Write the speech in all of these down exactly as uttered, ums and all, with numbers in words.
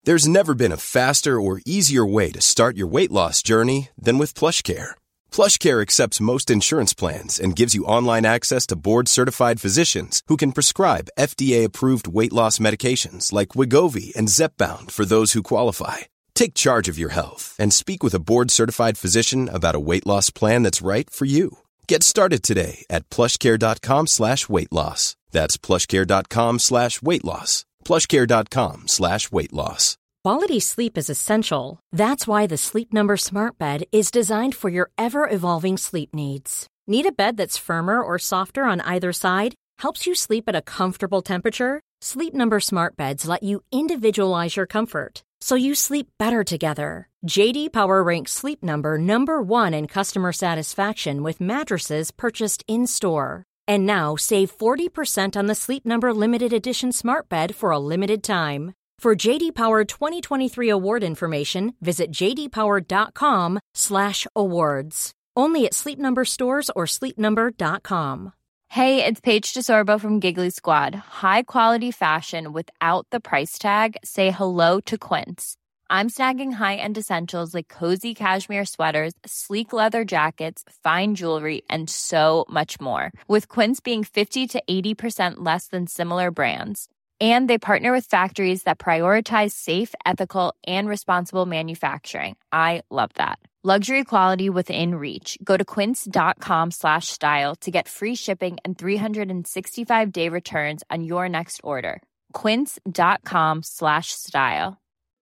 There's never been a faster or easier way to start your weight loss journey than with PlushCare. PlushCare accepts most insurance plans and gives you online access to board-certified physicians who can prescribe F D A-approved weight loss medications like Wegovy and Zepbound for those who qualify. Take charge of your health and speak with a board-certified physician about a weight loss plan that's right for you. Get started today at plushcare.com slash weight loss. That's plushcare.com slash weight loss. plushcare.com slash weight loss. Quality sleep is essential. That's why the Sleep Number Smart Bed is designed for your ever-evolving sleep needs. Need a bed that's firmer or softer on either side? Helps you sleep at a comfortable temperature? Sleep Number Smart Beds let you individualize your comfort, so you sleep better together. J D Power ranks Sleep Number number one in customer satisfaction with mattresses purchased in-store. And now save forty percent on the Sleep Number Limited Edition Smart Bed for a limited time. For J D Power twenty twenty-three award information, visit jdpower.com slash awards. Only at Sleep Number stores or sleep number dot com. Hey, it's Paige DeSorbo from Giggly Squad. High quality fashion without the price tag. Say hello to Quince. I'm snagging high-end essentials like cozy cashmere sweaters, sleek leather jackets, fine jewelry, and so much more. With Quince being fifty to eighty percent less than similar brands. And they partner with factories that prioritize safe, ethical, and responsible manufacturing. I love that. Luxury quality within reach. Go to quince.com slash style to get free shipping and three sixty-five day returns on your next order. Quince.com slash style.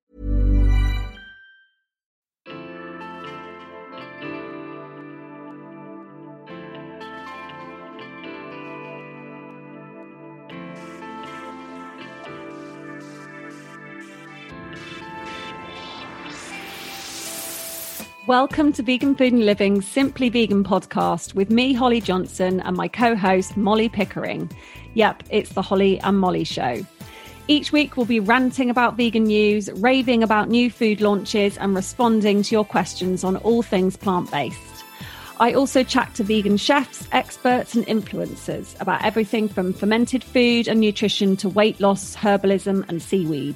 Welcome to Vegan Food and Living's Simply Vegan podcast with me, Holly Johnson, and my co-host, Molly Pickering. Yep, it's the Holly and Molly show. Each week we'll be ranting about vegan news, raving about new food launches, and responding to your questions on all things plant-based. I also chat to vegan chefs, experts, and influencers about everything from fermented food and nutrition to weight loss, herbalism, and seaweed.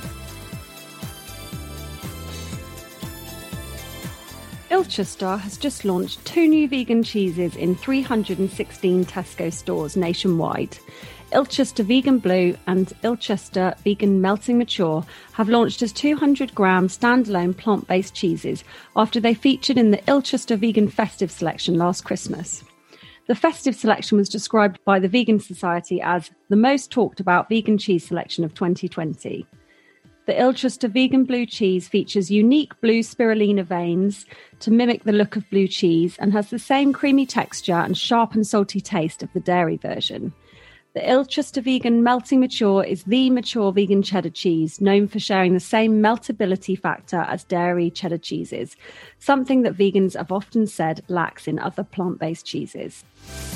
Ilchester has just launched two new vegan cheeses in three hundred sixteen Tesco stores nationwide. Ilchester Vegan Blue and Ilchester Vegan Melting Mature have launched as two hundred gram standalone plant-based cheeses after they featured in the Ilchester Vegan Festive Selection last Christmas. The Festive Selection was described by the Vegan Society as the most talked about vegan cheese selection of twenty twenty. The Ilchester Vegan Blue cheese features unique blue spirulina veins to mimic the look of blue cheese and has the same creamy texture and sharp and salty taste of the dairy version. The Ilchester Vegan Melting Mature is the mature vegan cheddar cheese, known for sharing the same meltability factor as dairy cheddar cheeses, something that vegans have often said lacks in other plant-based cheeses.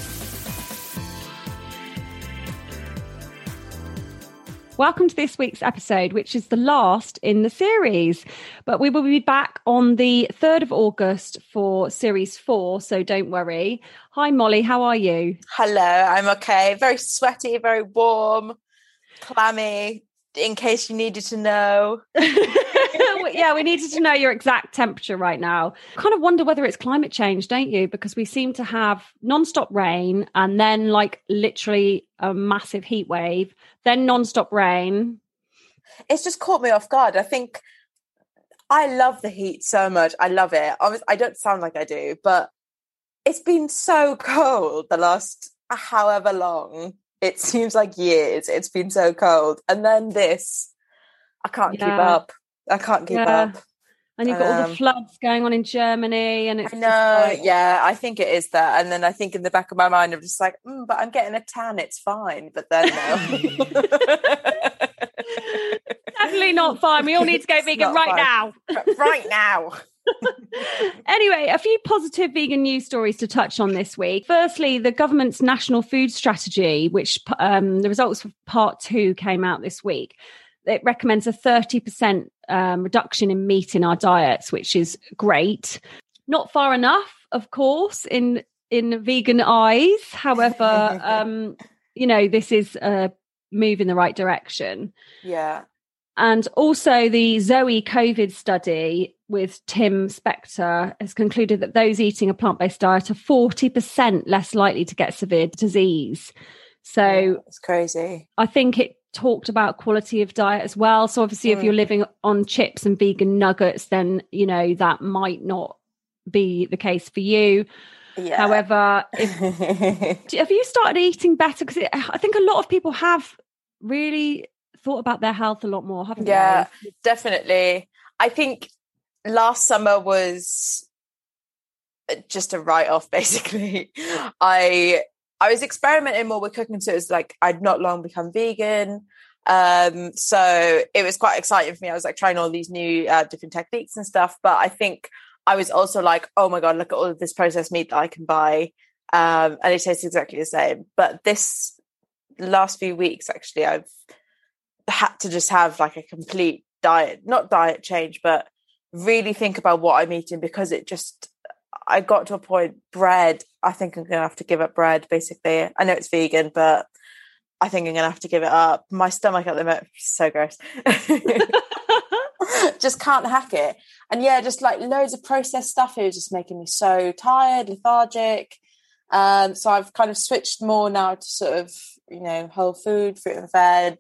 Welcome to this week's episode, which is the last in the series. But we will be back on the third of August for series four, so don't worry. Hi, Molly, how are you? Hello, I'm okay. Very sweaty, very warm, clammy, in case you needed to know. Yeah, we needed to know your exact temperature right now. Kind of wonder whether it's climate change, don't you? Because we seem to have non-stop rain and then like literally a massive heat wave, then non-stop rain. It's just caught me off guard. I think I love the heat so much. I love it. I don't sound like I do, but it's been so cold the last however long. It seems like years. It's been so cold. And then this, I can't yeah. keep up. I can't keep yeah. up. And you've got um, all the floods going on in Germany. And it's I know, like... yeah, I think it is that. And then I think in the back of my mind, I'm just like, mm, but I'm getting a tan, it's fine. But then no. Definitely not fine. We all need to go vegan right fine. now. Right now. Anyway, a few positive vegan news stories to touch on this week. Firstly, the government's national food strategy, which um, the results for part two came out this week. It recommends a thirty percent um, reduction in meat in our diets, which is great. Not far enough, of course, in in vegan eyes. However, um, you know, this is a move in the right direction. Yeah. And also the Zoe COVID study with Tim Spector has concluded that those eating a plant-based diet are forty percent less likely to get severe disease. So yeah, it's crazy. I think it talked about quality of diet as well. So obviously mm. if you're living on chips and vegan nuggets, then, you know, that might not be the case for you. Yeah. However, if, have you started eating better? Because I think a lot of people have really thought about their health a lot more, haven't yeah, they? Yeah, definitely. I think last summer was just a write-off, basically. I I was experimenting more with cooking, so it was like I'd not long become vegan. Um, so it was quite exciting for me. I was like trying all these new uh, different techniques and stuff. But I think I was also like, oh my God, look at all of this processed meat that I can buy. Um, and it tastes exactly the same. But this last few weeks, actually, I've had to just have like a complete diet, not diet change, but really think about what I'm eating, because it just, I got to a point, bread, I think I'm going to have to give up bread, basically. I know it's vegan, but I think I'm going to have to give it up. My stomach at the moment is so gross. Just can't hack it. And yeah, just like loads of processed stuff. It was just making me so tired, lethargic. Um, so I've kind of switched more now to sort of, you know, whole food, fruit and veg,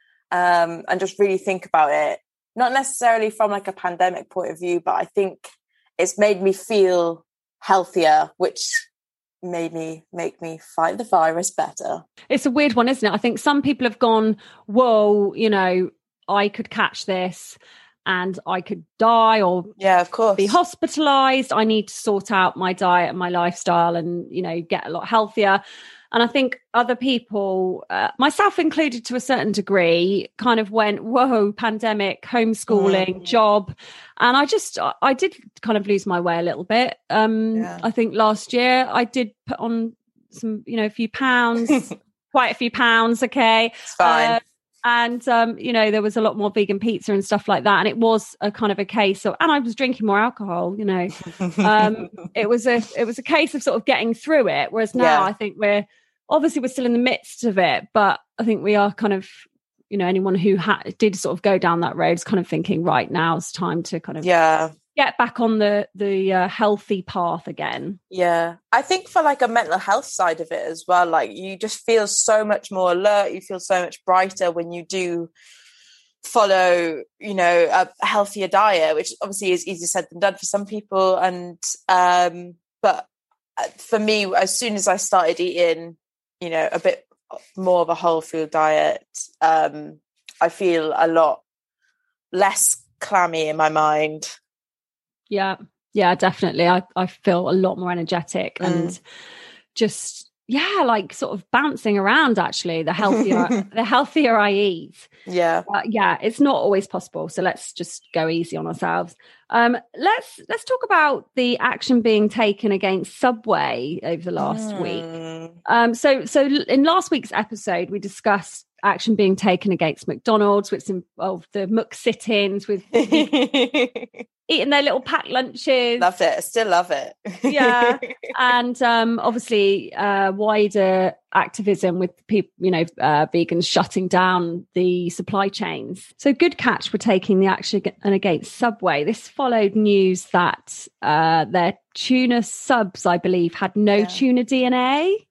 um, and just really think about it. Not necessarily from like a pandemic point of view, but I think it's made me feel healthier, which made me make me fight the virus better. It's a weird one, isn't it? I think some people have gone, whoa, you know, I could catch this and I could die or yeah, of course, be hospitalized. I need to sort out my diet and my lifestyle and, you know, get a lot healthier. And I think other people, uh, myself included to a certain degree, kind of went, whoa, pandemic, homeschooling, mm. job. And I just, I did kind of lose my way a little bit. Um, yeah. I think last year I did put on some, you know, a few pounds, quite a few pounds. Okay. It's fine. Uh, and, um, you know, there was a lot more vegan pizza and stuff like that. And it was a kind of a case of, and I was drinking more alcohol, you know, um, it was a, it was a case of sort of getting through it. Whereas now yeah. I think we're, obviously we're still in the midst of it, but I think we are kind of, you know, anyone who ha- did sort of go down that road is kind of thinking, right, now it's time to kind of yeah. get back on the, the uh, healthy path again. Yeah. I think for like a mental health side of it as well, like you just feel so much more alert. You feel so much brighter when you do follow, you know, a healthier diet, which obviously is easier said than done for some people. And, um, but for me, as soon as I started eating, you know, a bit more of a whole food diet, um, I feel a lot less clammy in my mind. Yeah, yeah, definitely. I, I feel a lot more energetic mm. and just, yeah, like sort of bouncing around, actually, the healthier, the healthier I eat. Yeah. Uh, yeah, it's not always possible. So let's just go easy on ourselves. Um, let's let's talk about the action being taken against Subway over the last mm. week. Um, so so in last week's episode, we discussed action being taken against McDonald's, which involved the McSit-ins with eating their little packed lunches. Loved it. I still love it. Yeah. And um, obviously uh, wider activism with people, you know, uh, vegans shutting down the supply chains. So Good Catch were taking the action against Subway. This followed news that uh, their tuna subs, I believe, had no yeah. tuna D N A.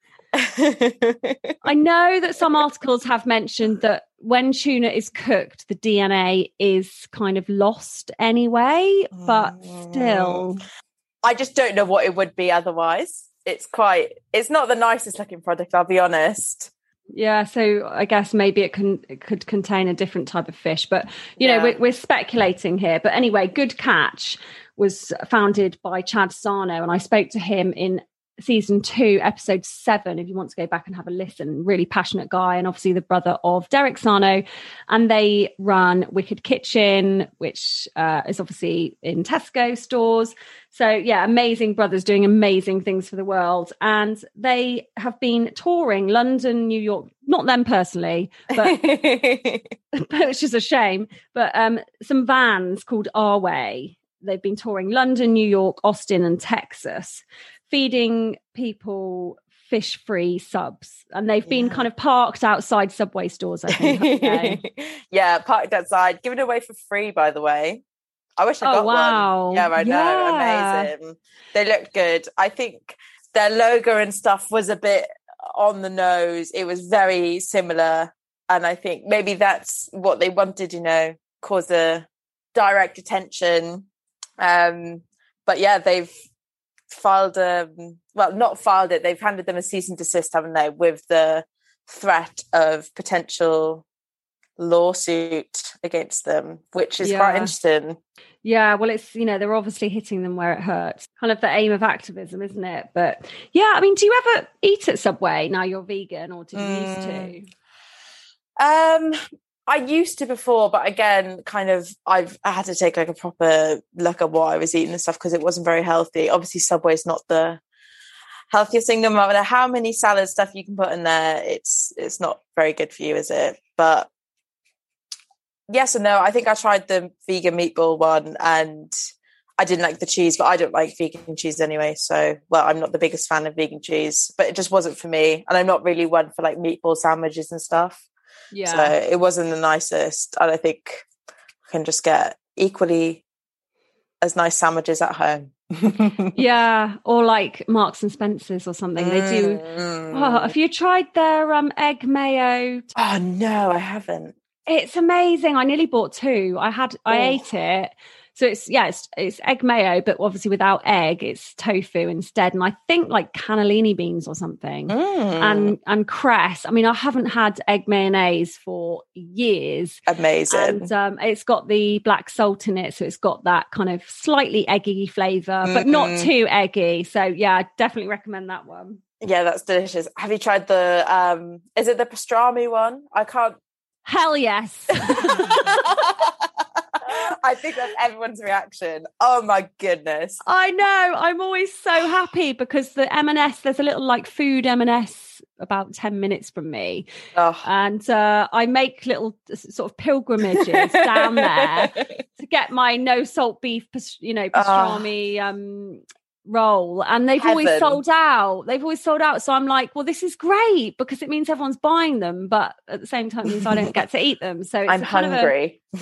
I know that some articles have mentioned that when tuna is cooked, the D N A is kind of lost anyway, but still. I just don't know what it would be otherwise. It's quite, it's not the nicest looking product, I'll be honest. Yeah, so I guess maybe it can it could contain a different type of fish, but you know, yeah. we're, we're speculating here. But anyway, Good Catch was founded by Chad Sarno, and I spoke to him in season two, episode seven, if you want to go back and have a listen. Really passionate guy, and obviously the brother of Derek Sarno, and they run Wicked Kitchen, which uh, is obviously in Tesco stores. So yeah, amazing brothers doing amazing things for the world. And they have been touring London, New York, not them personally, but, which is a shame, but um, some vans called Our Way. They've been touring London, New York, Austin and Texas, feeding people fish-free subs, and they've been yeah. kind of parked outside Subway stores, I think. Yeah, parked outside, given away for free, by the way. I wish I oh, got wow. one. Yeah, I know. Yeah. Amazing. They looked good. I think their logo and stuff was a bit on the nose. It was very similar. And I think maybe that's what they wanted, you know, cause a direct attention. Um, but yeah, they've filed a, well, not filed it. They've handed them a cease and desist, haven't they, with the threat of potential lawsuit against them, which is yeah. quite interesting. Yeah, well, it's, you know, they're obviously hitting them where it hurts. Kind of the aim of activism, isn't it? But yeah, I mean, do you ever eat at Subway now you're vegan, or did you mm. used to? Um, I used to before, but again, kind of, I've I had to take like a proper look at what I was eating and stuff because it wasn't very healthy. Obviously, Subway's not the healthiest thing, no matter how many salad stuff you can put in there. It's it's not very good for you, is it? But yes and no. I think I tried the vegan meatball one and I didn't like the cheese, but I don't like vegan cheese anyway. So, well, I'm not the biggest fan of vegan cheese, but it just wasn't for me. And I'm not really one for like meatball sandwiches and stuff. Yeah. So it wasn't the nicest. And I think I can just get equally as nice sandwiches at home. Yeah. Or like Marks and Spencer's or something. Mm. They do. Oh, have you tried their um, egg mayo? Oh, no, I haven't. It's amazing. I nearly bought two. I had, I oh. ate it. So it's, yeah, it's, it's egg mayo, but obviously without egg, it's tofu instead. And I think like cannellini beans or something mm. and, and cress. I mean, I haven't had egg mayonnaise for years. Amazing. And um, it's got the black salt in it. So it's got that kind of slightly eggy flavour, mm-hmm. but not too eggy. So yeah, I definitely recommend that one. Yeah, that's delicious. Have you tried the, um, is it the pastrami one? I can't. Hell yes. I think that's everyone's reaction. Oh my goodness. I know. I'm always so happy because the M and S, there's a little like food M and S about ten minutes from me. Oh. And uh, I make little sort of pilgrimages down there to get my no salt beef, you know, pastrami oh. um, roll. And they've Heaven. always sold out. They've always sold out. So I'm like, well, this is great because it means everyone's buying them. But at the same time, it means I don't get to eat them. So it's I'm hungry. A...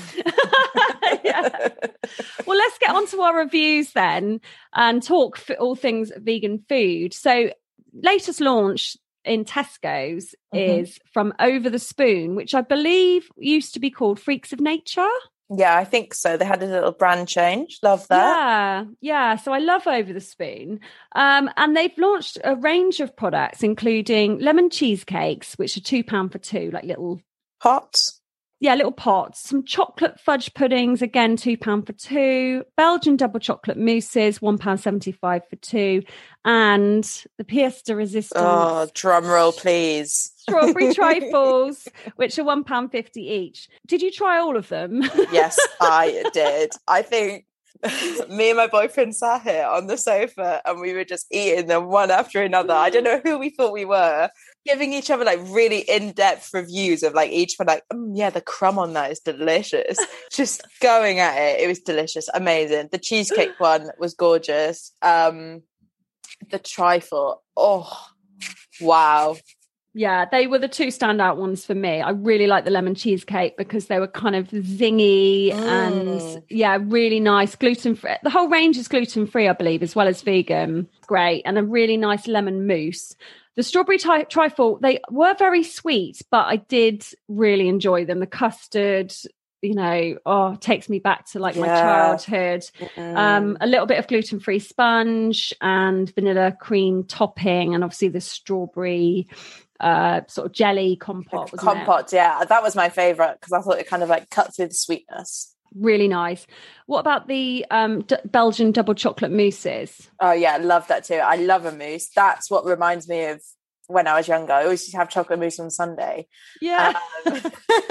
yeah. Well, let's get on to our reviews then and talk for all things vegan food. So latest launch in Tesco's mm-hmm. is from Over the Spoon, which I believe used to be called Freaks of Nature. Yeah, I think so. They had a little brand change. Love that. Yeah, yeah. So I love Over the Spoon. Um, and they've launched a range of products, including lemon cheesecakes, which are two pounds for two, like little pots. Yeah, little pots. Some chocolate fudge puddings, again, two pounds for two. Belgian double chocolate mousses, one pound seventy-five for two. And the pièce de résistance. Oh, drum roll, please. Strawberry trifles, which are one pound fifty each. Did you try all of them? Yes, I did. I think me and my boyfriend sat here on the sofa and we were just eating them one after another. I don't know who we thought we were, giving each other like really in-depth reviews of like each one, like, mm, yeah, the crumb on that is delicious. Just going at it. It was delicious. Amazing. The cheesecake one was gorgeous. Um, the trifle. Oh, wow. Yeah, they were the two standout ones for me. I really like the lemon cheesecake because they were kind of zingy mm. and yeah, really nice. Gluten-free. The whole range is gluten-free, I believe, as well as vegan. Great. And a really nice lemon mousse. The strawberry tri- trifle, they were very sweet, but I did really enjoy them. The custard, you know, oh, takes me back to like yeah. my childhood. Mm. Um, a little bit of gluten-free sponge and vanilla cream topping, and obviously the strawberry uh sort of jelly compote. Compote, it? yeah, that was my favorite because I thought it kind of like cut through the sweetness. Really nice. What about the um D- Belgian double chocolate mousses? Oh yeah, I love that too. I love a mousse. That's what reminds me of when I was younger. I always used to have chocolate mousse on Sunday. Yeah. Um, and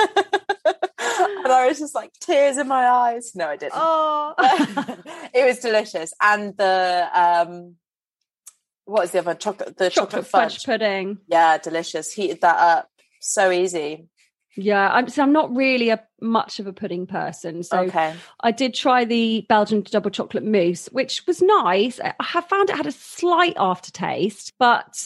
I was just like tears in my eyes. No, I didn't. Oh. It was delicious. And the um what is the other chocolate? The chocolate, chocolate fudge. fudge pudding. Yeah, delicious. Heated that up. So easy. Yeah, I'm, so I'm not really a much of a pudding person. So okay. I did try the Belgian double chocolate mousse, which was nice. I have found it had a slight aftertaste, but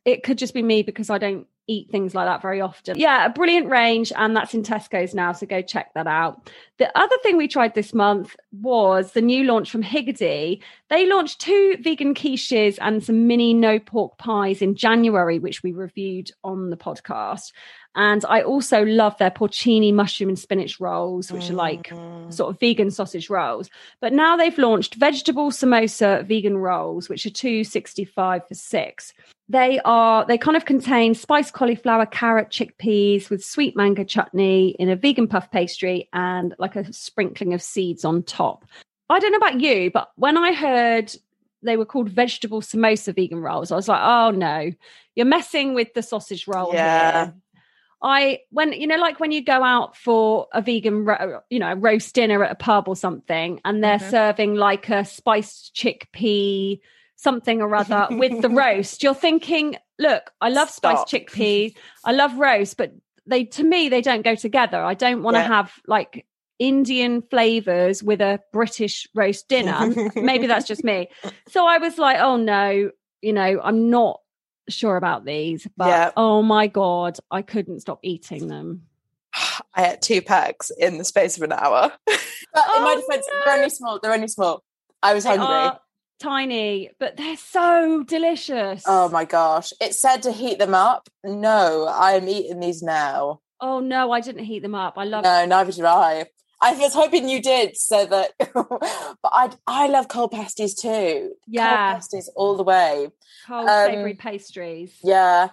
it could just be me because I don't eat things like that very often. Yeah, a brilliant range, and that's in Tesco's now, so go check that out. The other thing we tried this month was the new launch from Higgidy. They launched two vegan quiches and some mini no pork pies in January, which we reviewed on the podcast. And I also love their porcini mushroom and spinach rolls, which mm. are like sort of vegan sausage rolls. But now they've launched vegetable samosa vegan rolls, which are two sixty-five for six. They are, they kind of contain spiced cauliflower, carrot, chickpeas with sweet mango chutney in a vegan puff pastry and like a sprinkling of seeds on top. I don't know about you, but when I heard they were called vegetable samosa vegan rolls, I was like, oh no, you're messing with the sausage roll yeah. here. I, when, you know, like when you go out for a vegan, ro- you know, roast dinner at a pub or something, and they're mm-hmm. serving like a spiced chickpea something or other with the roast, you're thinking, look, I love Stop. spiced chickpea, I love roast, but they, to me, they don't go together. I don't want to yeah. have like Indian flavors with a British roast dinner. Maybe that's just me. So I was like, oh no, you know, I'm not sure about these, but yeah. oh my God, I couldn't stop eating them. I had two packs in the space of an hour. But oh, in my defense, no. they're only small. They're only small. I was they hungry. Are tiny, but they're so delicious. Oh my gosh. It said to heat them up. No, I am eating these now. Oh no, I didn't heat them up. I love No, neither did I. I was hoping you did, so that but I I love cold pasties too. Yeah. Cold pasties all the way. Cold um, savoury pastries. Yeah.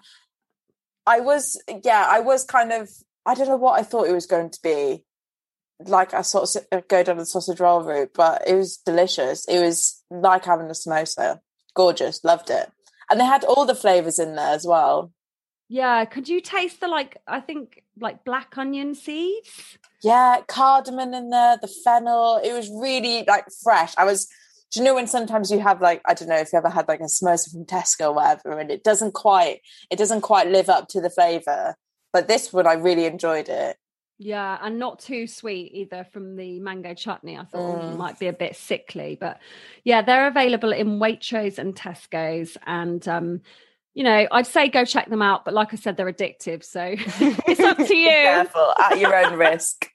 I was yeah, I was kind of I don't know what I thought it was going to be. Like I sort of go down the sausage roll route, but it was delicious. It was like having a samosa. Gorgeous, loved it. And they had all the flavours in there as well. Yeah, could you taste the like I think like black onion seeds? Yeah, cardamom in there, the fennel. It was really like fresh. I was, do you know when sometimes you have like, I don't know if you ever had like a samosa from Tesco or whatever, and it doesn't quite, it doesn't quite live up to the flavour. But this one, I really enjoyed it. Yeah, and not too sweet either from the mango chutney. I thought mm. it might be a bit sickly, but yeah, they're available in Waitrose and Tesco's, and um, you know, I'd say go check them out, but like I said, they're addictive, so it's up to you. Be careful, at your own risk.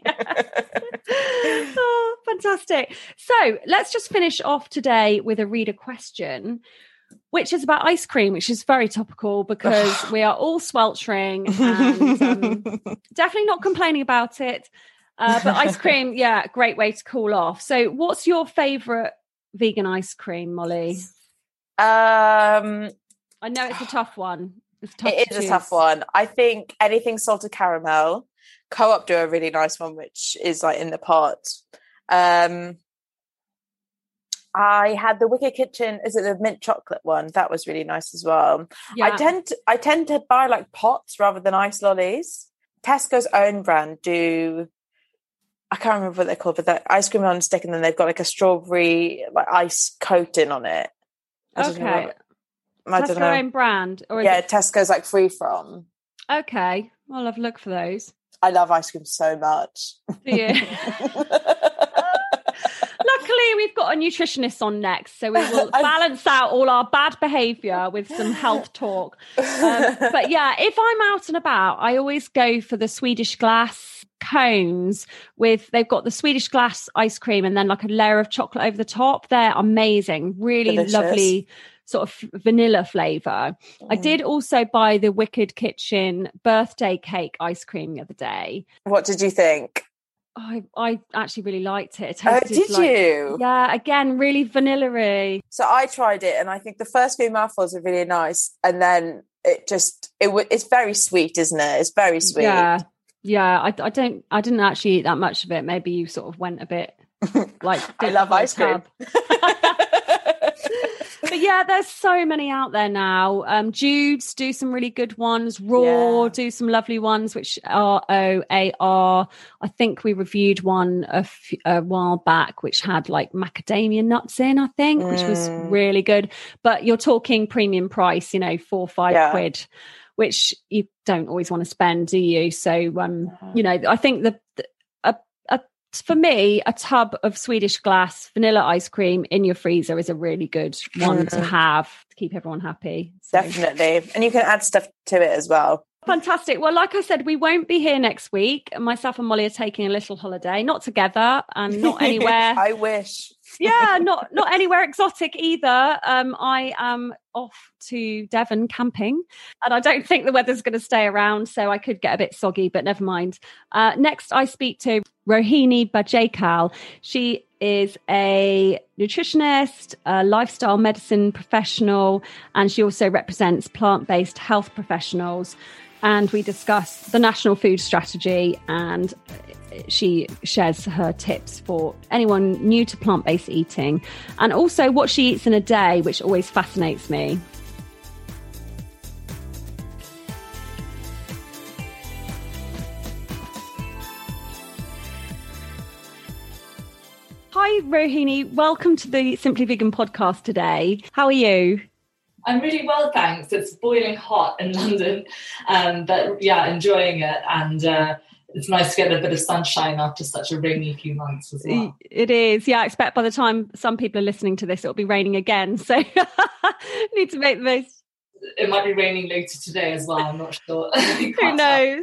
Oh, fantastic. So let's just finish off today with a reader question, which is about ice cream, which is very topical because we are all sweltering and um, definitely not complaining about it. Uh, but ice cream, yeah, great way to cool off. So what's your favourite vegan ice cream, Molly? Um, I know it's a tough one. It's tough it to is choose. a tough one. I think anything salted caramel. Co-op do a really nice one, which is like in the pot. Um, I had the Wicked Kitchen. Is it the mint chocolate one? That was really nice as well. Yeah. I tend to, I tend to buy like pots rather than ice lollies. Tesco's own brand do. I can't remember what they're called, but that ice cream on a stick, and then they've got like a strawberry like ice coating on it. I okay. I don't know. Tesco own brand, or yeah, it... Tesco's like free from. Okay, I'll have a look for those. I love ice cream so much. Do you? Luckily, we've got a nutritionist on next, so we will balance out all our bad behaviour with some health talk. Um, but yeah, if I'm out and about, I always go for the Swedish Glass cones with, they've got the Swedish Glass ice cream and then like a layer of chocolate over the top. They're amazing, really Delicious. Lovely sort of vanilla flavour. Mm. I did also buy the Wicked Kitchen birthday cake ice cream the other day. What did you think? I, I actually really liked it. It oh, did like, you? Yeah, again, really vanilla-y. So I tried it, and I think the first few mouthfuls are really nice, and then it just it it's very sweet, isn't it? It's very sweet. Yeah, yeah. I, I don't, I didn't actually eat that much of it. Maybe you sort of went a bit like. I love ice cream. But yeah, there's so many out there now. Um, Jude's do some really good ones. Raw yeah. do some lovely ones, which are O A R. I think we reviewed one a, f- a while back, which had like macadamia nuts in, I think, mm. which was really good. But you're talking premium price, you know, four or five yeah. quid, which you don't always want to spend, do you? So, um, you know, I think the, the a, a For me, a tub of Swedish glass vanilla ice cream in your freezer is a really good one mm. to have to keep everyone happy. So. Definitely. And you can add stuff to it as well. Fantastic. Well, like I said, we won't be here next week. Myself and Molly are taking a little holiday, not together and not anywhere. I wish. yeah, not not anywhere exotic either. Um, I am off to Devon camping, and I don't think the weather's going to stay around, so I could get a bit soggy, but never mind. Uh, next, I speak to Rohini Bajekal. She is a nutritionist, a lifestyle medicine professional, and she also represents plant-based health professionals. And we discuss the national food strategy, and she shares her tips for anyone new to plant-based eating, and also what she eats in a day, which always fascinates me. Hi, Rohini. Welcome to the Simply Vegan podcast today. How are you? I'm really well, thanks. It's boiling hot in London, um, but yeah, enjoying it. And uh, it's nice to get a bit of sunshine after such a rainy few months as well. It is. Yeah, I expect by the time some people are listening to this, it'll be raining again. So need to make the most. It might be raining later today as well. I'm not sure. Who knows?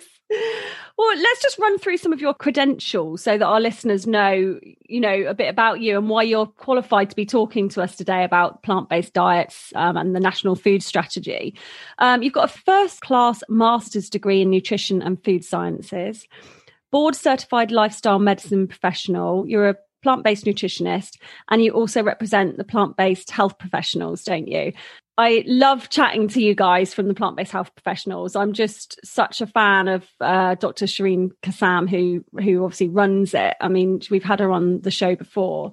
Well, let's just run through some of your credentials so that our listeners know, you know, a bit about you and why you're qualified to be talking to us today about plant-based diets um, and the national food strategy. Um, you've got a first-class master's degree in nutrition and food sciences, board-certified lifestyle medicine professional. You're a plant-based nutritionist, and you also represent the plant-based health professionals, don't you? I love chatting to you guys from the plant-based health professionals. I'm just such a fan of uh, Doctor Shireen Kassam, who who obviously runs it. I mean, we've had her on the show before.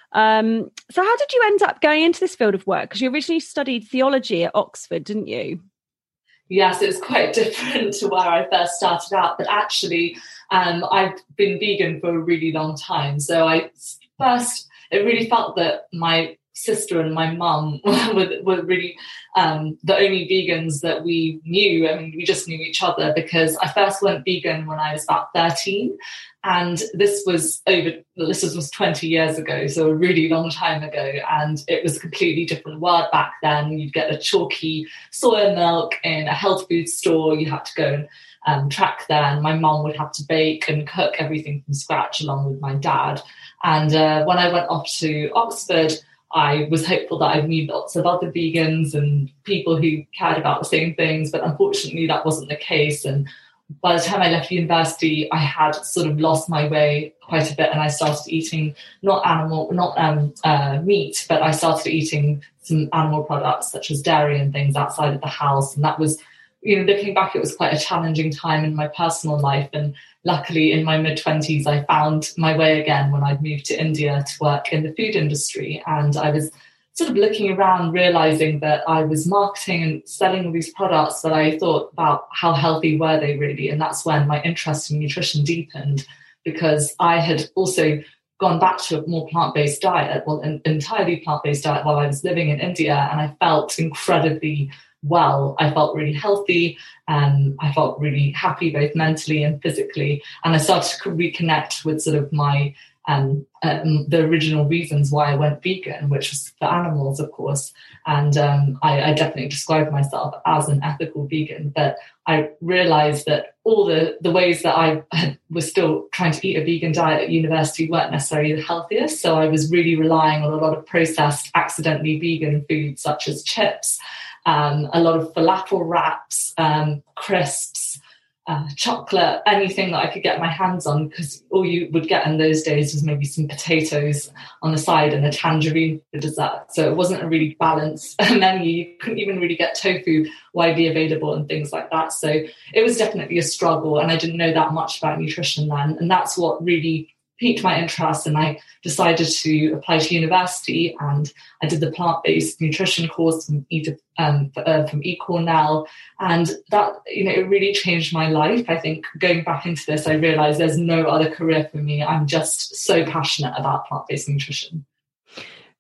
Um, so how did you end up going into this field of work? Because you originally studied theology at Oxford, didn't you? Yes, it was quite different to where I first started out. But actually, um, I've been vegan for a really long time. So I first, it really felt that my sister and my mum were, were really um, the only vegans that we knew. I mean, we just knew each other because I first went vegan when I was about thirteen. And this was over, this was, was twenty years ago, so a really long time ago. And it was a completely different world back then. You'd get a chalky soya milk in a health food store. You had to go and um, track there. And my mum would have to bake and cook everything from scratch along with my dad. And uh, when I went off to Oxford, I was hopeful that I'd meet lots of other vegans and people who cared about the same things, but unfortunately that wasn't the case. And by the time I left university, I had sort of lost my way quite a bit, and I started eating not animal, not um, uh, meat, but I started eating some animal products such as dairy and things outside of the house. And that was, you know, looking back, it was quite a challenging time in my personal life. And luckily, in my mid-twenties, I found my way again when I'd moved to India to work in the food industry. And I was sort of looking around, realizing that I was marketing and selling all these products that I thought about how healthy were they really. And that's when my interest in nutrition deepened, because I had also gone back to a more plant-based diet, well, an entirely plant-based diet while I was living in India. And I felt incredibly well. I felt really healthy, and I felt really happy both mentally and physically. And I started to reconnect with sort of my um, um the original reasons why I went vegan, which was for animals, of course. And um, I, I definitely describe myself as an ethical vegan. But I realized that all the, the ways that I had, was still trying to eat a vegan diet at university weren't necessarily the healthiest. So I was really relying on a lot of processed, accidentally vegan foods such as chips, Um, a lot of falafel wraps, um, crisps, uh, chocolate, anything that I could get my hands on, because all you would get in those days was maybe some potatoes on the side and a tangerine for dessert. So it wasn't a really balanced menu. You couldn't even really get tofu widely available and things like that. So it was definitely a struggle, and I didn't know that much about nutrition then. And that's what really piqued my interest, and I decided to apply to university, and I did the plant-based nutrition course from, um, uh, from eCornell, and that, you know, it really changed my life. I think going back into this, I realized there's no other career for me. I'm just so passionate about plant-based nutrition.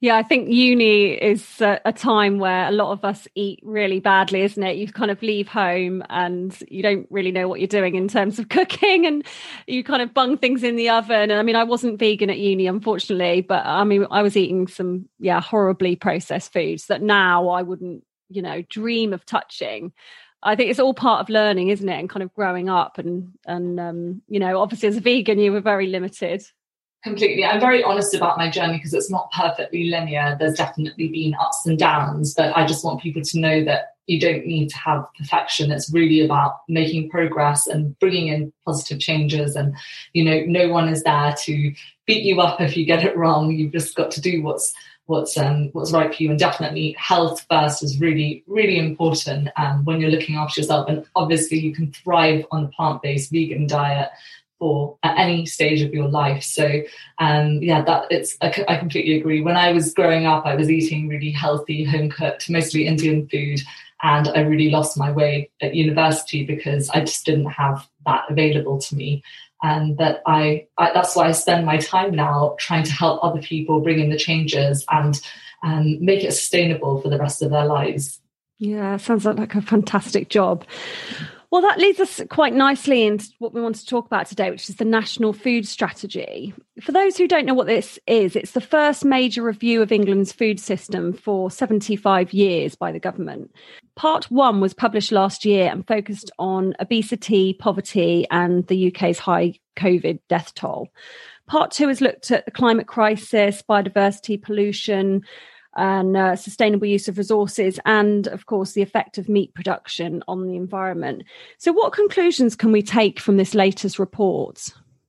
Yeah, I think uni is a, a time where a lot of us eat really badly, isn't it? You kind of leave home and you don't really know what you're doing in terms of cooking, and you kind of bung things in the oven. And I mean, I wasn't vegan at uni, unfortunately, but I mean, I was eating some, yeah, horribly processed foods that now I wouldn't, you know, dream of touching. I think it's all part of learning, isn't it? And kind of growing up and, and um, you know, obviously as a vegan, you were very limited. Completely. I'm very honest about my journey because it's not perfectly linear. There's definitely been ups and downs, but I just want people to know that you don't need to have perfection. It's really about making progress and bringing in positive changes. And, you know, no one is there to beat you up if you get it wrong. You've just got to do what's what's um, what's right for you. And definitely health first is really, really important um, when you're looking after yourself. And obviously you can thrive on a plant-based vegan diet for at any stage of your life. So um, yeah, that it's I, I completely agree. When I was growing up, I was eating really healthy, home-cooked, mostly Indian food. And I really lost my way at university because I just didn't have that available to me. And that I, I that's why I spend my time now trying to help other people bring in the changes and um, make it sustainable for the rest of their lives. Yeah, sounds like a fantastic job. Well, that leads us quite nicely into what we want to talk about today, which is the National Food Strategy. For those who don't know what this is, it's the first major review of England's food system for seventy-five years by the government. Part one was published last year and focused on obesity, poverty, and the U K's high COVID death toll. Part two has looked at the climate crisis, biodiversity, pollution, and uh, sustainable use of resources, and of course the effect of meat production on the environment. So what conclusions can we take from this latest report?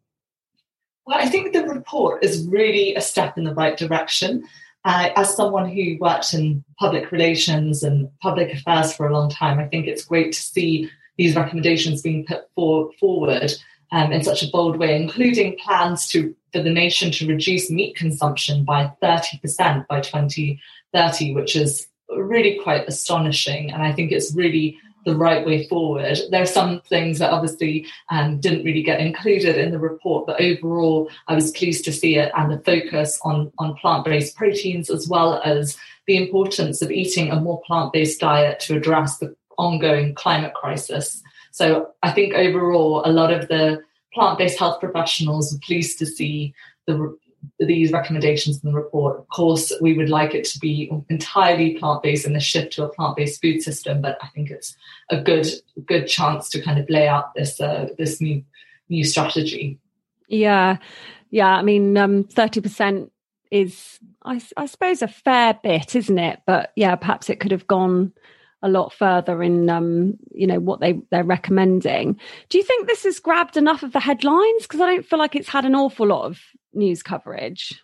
Well, I think the report is really a step in the right direction. Uh, as someone who worked in public relations and public affairs for a long time, I think it's great to see these recommendations being put for, forward um, in such a bold way, including plans to for the nation to reduce meat consumption by thirty percent by twenty thirty, which is really quite astonishing. And I think it's really the right way forward. There are some things that obviously um, didn't really get included in the report, but overall I was pleased to see it, and the focus on, on plant-based proteins, as well as the importance of eating a more plant-based diet to address the ongoing climate crisis. So I think overall a lot of the plant-based health professionals were pleased to see the these recommendations in the report. Of course, we would like it to be entirely plant-based and the shift to a plant-based food system, but I think it's a good good chance to kind of lay out this uh, this new new strategy. Yeah, yeah. I mean, um, thirty percent is, I, I suppose, a fair bit, isn't it? But yeah, perhaps it could have gone a lot further in, um, you know, what they, they're recommending. Do you think this has grabbed enough of the headlines? Because I don't feel like it's had an awful lot of news coverage.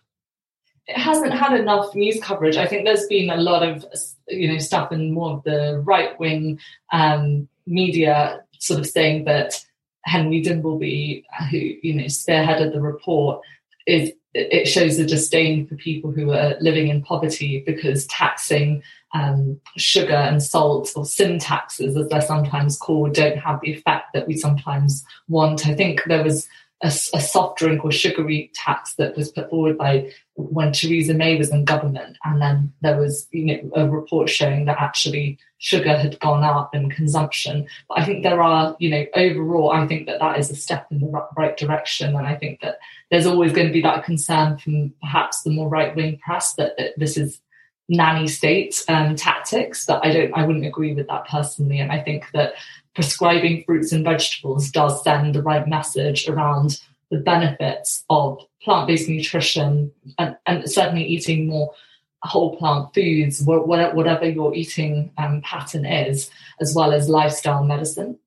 It hasn't had enough news coverage. I think there's been a lot of, you know, stuff in more of the right-wing um, media sort of saying that Henry Dimbleby, who, you know, spearheaded the report, is it shows a disdain for people who are living in poverty because taxing um, sugar and salt, or sin taxes as they're sometimes called, don't have the effect that we sometimes want. I think there was a, a soft drink or sugary tax that was put forward by when Theresa May was in government, and then there was, you know, a report showing that actually sugar had gone up in consumption. But I think there are, you know, overall, I think that that is a step in the right direction, and I think that there's always going to be that concern from perhaps the more right-wing press that, that this is nanny state um, tactics, but I don't, I wouldn't agree with that personally. And I think that prescribing fruits and vegetables does send the right message around the benefits of plant-based nutrition, and, and certainly eating more whole plant foods, whatever your eating um, pattern is, as well as lifestyle medicine.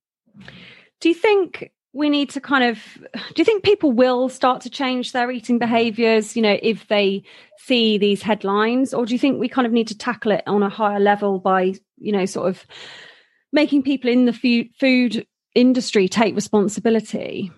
Do you think we need to kind of, do you think people will start to change their eating behaviours, you know, if they see these headlines? Or do you think we kind of need to tackle it on a higher level by, you know, sort of making people in the food, food industry take responsibility?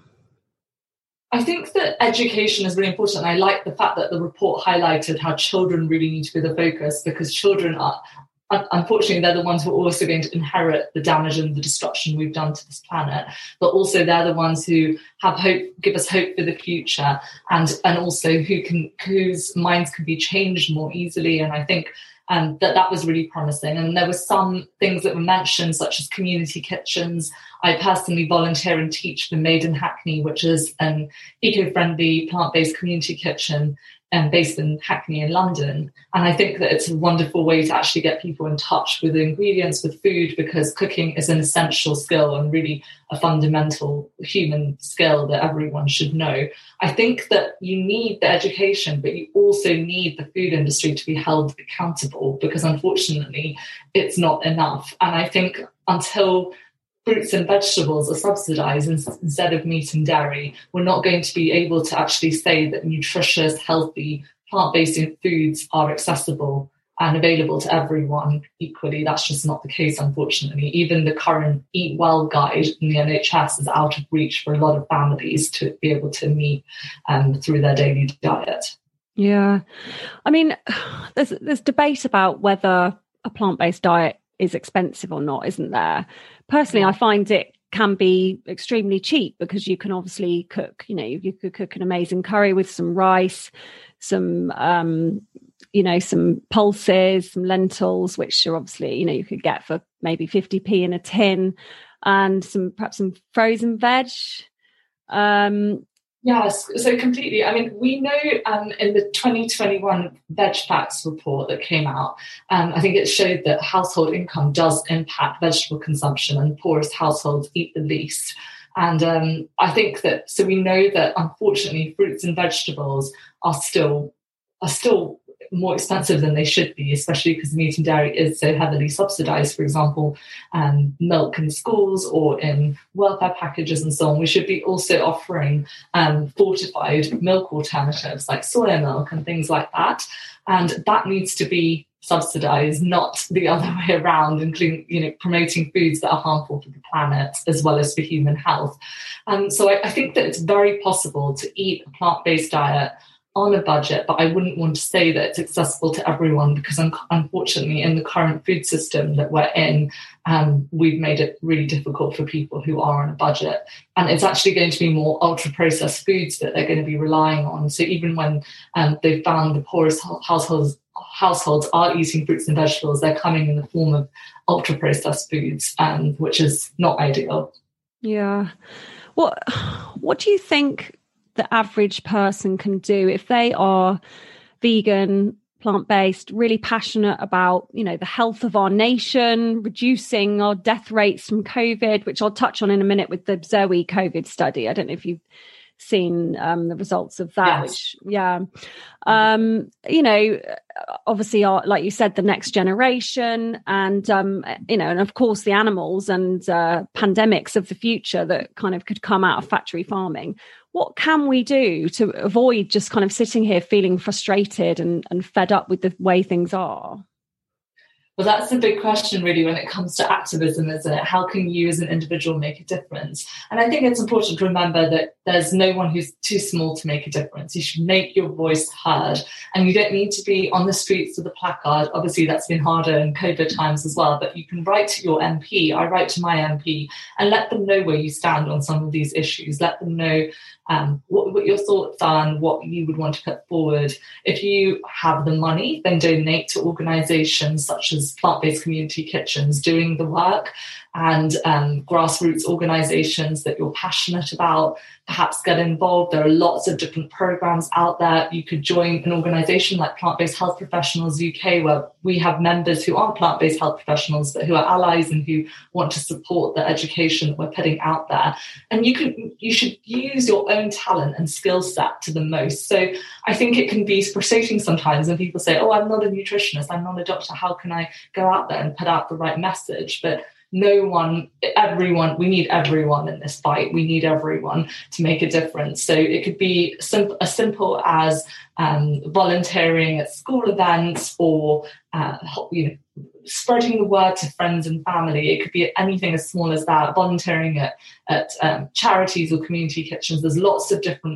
I think that education is really important. I like the fact that the report highlighted how children really need to be the focus, because children are unfortunately, they're the ones who are also going to inherit the damage and the destruction we've done to this planet. But also, they're the ones who have hope, give us hope for the future, and and also who can whose minds can be changed more easily. And I think um, that that was really promising. And there were some things that were mentioned, such as community kitchens. I personally volunteer and teach for Made in Hackney, which is an eco-friendly, plant-based community kitchen um, based in Hackney in London. And I think that it's a wonderful way to actually get people in touch with the ingredients, with food, because cooking is an essential skill and really a fundamental human skill that everyone should know. I think that you need the education, but you also need the food industry to be held accountable, because unfortunately it's not enough. And I think until fruits and vegetables are subsidised instead of meat and dairy, we're not going to be able to actually say that nutritious, healthy, plant-based foods are accessible and available to everyone equally. That's just not the case, unfortunately. Even the current Eat Well guide in the N H S is out of reach for a lot of families to be able to meet um, through their daily diet. Yeah. I mean, there's there's debate about whether a plant-based diet is expensive or not, isn't there? Personally, yeah. I find it can be extremely cheap, because you can obviously cook, you know, you could cook an amazing curry with some rice, some, um, you know, some pulses, some lentils, which are obviously, you know, you could get for maybe fifty p in a tin, and some, perhaps some frozen veg. Um, Yes, so completely. I mean, we know um, in the twenty twenty-one Veg Facts report that came out, um, I think it showed that household income does impact vegetable consumption, and the poorest households eat the least. And um, I think that, so we know that unfortunately fruits and vegetables are still are still more expensive than they should be, especially because meat and dairy is so heavily subsidised, for example, um, milk in schools or in welfare packages and so on. We should be also offering um, fortified milk alternatives like soya milk and things like that. And that needs to be subsidised, not the other way around, including, you know, promoting foods that are harmful for the planet as well as for human health. Um, so I, I think that it's very possible to eat a plant-based diet on a budget, but I wouldn't want to say that it's accessible to everyone, because un- unfortunately in the current food system that we're in, um, we've made it really difficult for people who are on a budget. And it's actually going to be more ultra-processed foods that they're going to be relying on. So even when um, they've found the poorest households households are eating fruits and vegetables, they're coming in the form of ultra-processed foods, um, which is not ideal. Yeah. What, what do you think the average person can do if they are vegan, plant-based, really passionate about, you know, the health of our nation, reducing our death rates from COVID, which I'll touch on in a minute with the Zoe COVID study. I don't know if you've seen um, the results of that, yes. which, yeah. Um, you know, obviously, our, like you said, the next generation, and, um, you know, and of course the animals and uh, pandemics of the future that kind of could come out of factory farming. What can we do to avoid just kind of sitting here feeling frustrated and, and fed up with the way things are? Well, that's a big question, really, when it comes to activism, isn't it? How can you as an individual make a difference? And I think it's important to remember that there's no one who's too small to make a difference. You should make your voice heard. And you don't need to be on the streets with a placard. Obviously, that's been harder in COVID times as well. But you can write to your M P. I write to my M P and let them know where you stand on some of these issues. Let them know Um, what, what your thoughts are and what you would want to put forward. If you have the money, then donate to organisations such as plant-based community kitchens doing the work, and um, grassroots organisations that you're passionate about. Perhaps get involved. There are lots of different programs out there. You could join an organisation like Plant-Based Health Professionals U K, where we have members who aren't plant-based health professionals, but who are allies and who want to support the education that we're putting out there. And you can, you should use your own talent and skill set to the most. So I think it can be frustrating sometimes when people say, oh, I'm not a nutritionist, I'm not a doctor, how can I go out there and put out the right message? But no one, everyone, we need everyone in this fight. We need everyone to make a difference. So it could be sim- as simple as um, volunteering at school events, or uh, you know, spreading the word to friends and family. It could be anything as small as that, volunteering at, at um, charities or community kitchens. There's lots of different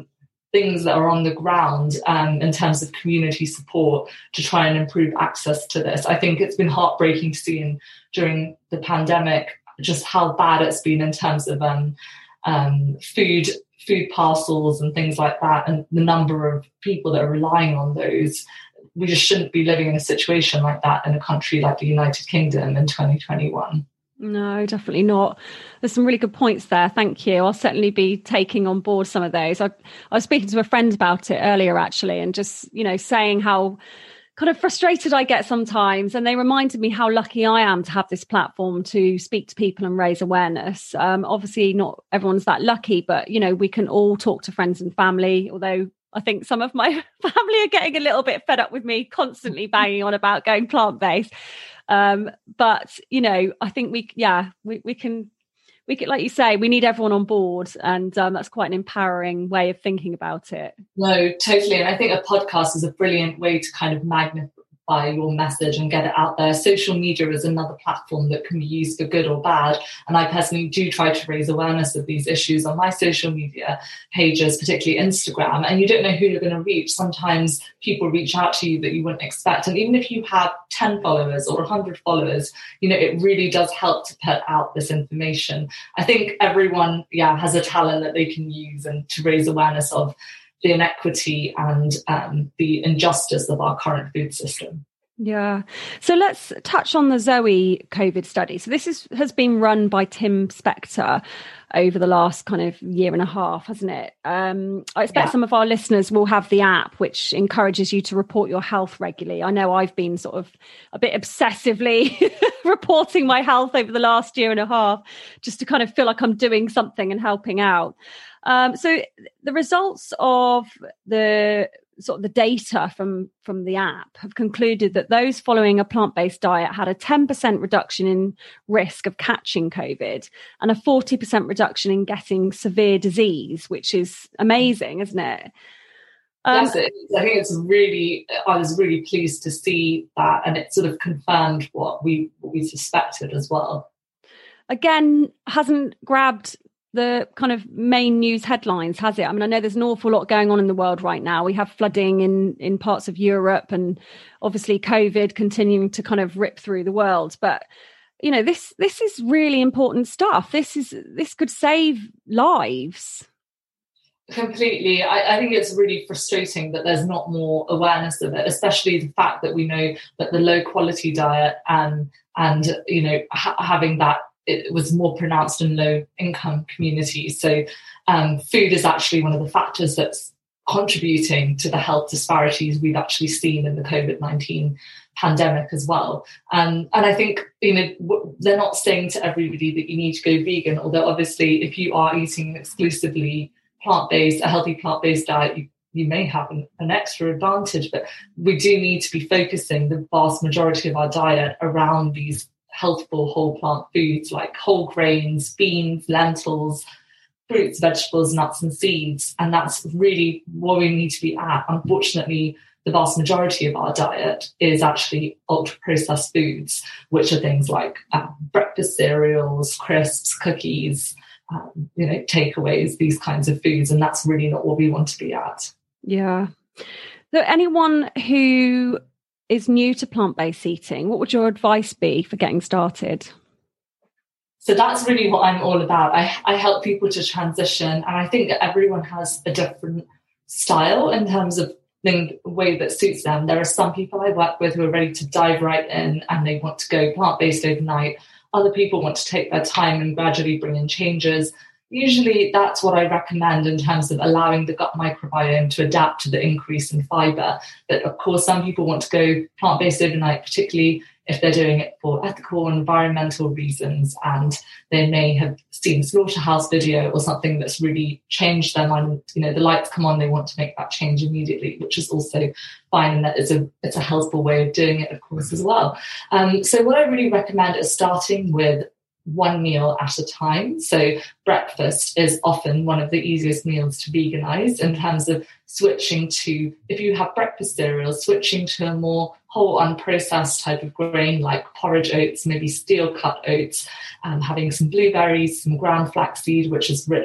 things that are on the ground um, in terms of community support to try and improve access to this. I think it's been heartbreaking to see in, during the pandemic just how bad it's been in terms of um, um, food food parcels and things like that, and the number of people that are relying on those. We just shouldn't be living in a situation like that in a country like the United Kingdom in twenty twenty-one. No, definitely not. There's some really good points there. Thank you. I'll certainly be taking on board some of those. I, I was speaking to a friend about it earlier, actually, and just, you know, saying how kind of frustrated I get sometimes. And they reminded me how lucky I am to have this platform to speak to people and raise awareness. Um, obviously, not everyone's that lucky, but, you know, we can all talk to friends and family, although I think some of my family are getting a little bit fed up with me constantly banging on about going plant-based. Um, but, you know, I think we, yeah, we, we can, we can, like you say, we need everyone on board. And um, that's quite an empowering way of thinking about it. No, totally. And I think a podcast is a brilliant way to kind of magnify your message and get it out there. Social media is another platform that can be used for good or bad. And I personally do try to raise awareness of these issues on my social media pages, particularly Instagram. And you don't know who you're going to reach. Sometimes people reach out to you that you wouldn't expect. And even if you have ten followers or one hundred followers, you know, it really does help to put out this information. I think everyone, yeah, has a talent that they can use and to raise awareness of the inequity and um, the injustice of our current food system. Yeah. So let's touch on the Zoe COVID study. So this is, has been run by Tim Spector over the last kind of year and a half, hasn't it? Um, I expect yeah. some of our listeners will have the app, which encourages you to report your health regularly. I know I've been sort of a bit obsessively reporting my health over the last year and a half, just to kind of feel like I'm doing something and helping out. Um, so the results of the sort of the data from, from the app have concluded that those following a plant-based diet had a ten percent reduction in risk of catching COVID and a forty percent reduction in getting severe disease, which is amazing, isn't it? Um, yes, it is. I think it's really, I was really pleased to see that, and it sort of confirmed what we, what we suspected as well. Again, hasn't grabbed the kind of main news headlines, has it? I mean, I know there's an awful lot going on in the world right now. We have flooding in, in parts of Europe and obviously COVID continuing to kind of rip through the world. But, you know, this this is really important stuff. This is this could save lives. Completely. I, I think it's really frustrating that there's not more awareness of it, especially the fact that we know that the low quality diet and, and you know, ha- having that it was more pronounced in low income communities. So um, food is actually one of the factors that's contributing to the health disparities we've actually seen in the COVID nineteen pandemic as well. Um, and I think, you know, w- they're not saying to everybody that you need to go vegan, although obviously if you are eating exclusively plant-based, a healthy plant-based diet, you, you may have an, an extra advantage, but we do need to be focusing the vast majority of our diet around these healthful whole plant foods like whole grains, beans, lentils, fruits, vegetables, nuts and seeds. And that's really where we need to be at. Unfortunately, the vast majority of our diet is actually ultra-processed foods, which are things like um, breakfast cereals, crisps, cookies, um, you know, takeaways, these kinds of foods. And that's really not what we want to be at. Yeah. So anyone who is new to plant-based eating, what would your advice be for getting started? So that's really what I'm all about. I, I help people to transition, and I think that everyone has a different style in terms of the way that suits them. There are some people I work with who are ready to dive right in and they want to go plant-based overnight. Other people want to take their time and gradually bring in changes. Usually that's what I recommend in terms of allowing the gut microbiome to adapt to the increase in fibre. But of course, some people want to go plant-based overnight, particularly if they're doing it for ethical and environmental reasons, and they may have seen a slaughterhouse video or something that's really changed their mind. You know, the lights come on, they want to make that change immediately, which is also fine, and that is a it's a healthful way of doing it, of course, as well. Um, so what I really recommend is starting with one meal at a time. So breakfast is often one of the easiest meals to veganize in terms of switching to, if you have breakfast cereals, switching to a more whole unprocessed type of grain like porridge oats, maybe steel cut oats, um, having some blueberries, some ground flaxseed, which is rich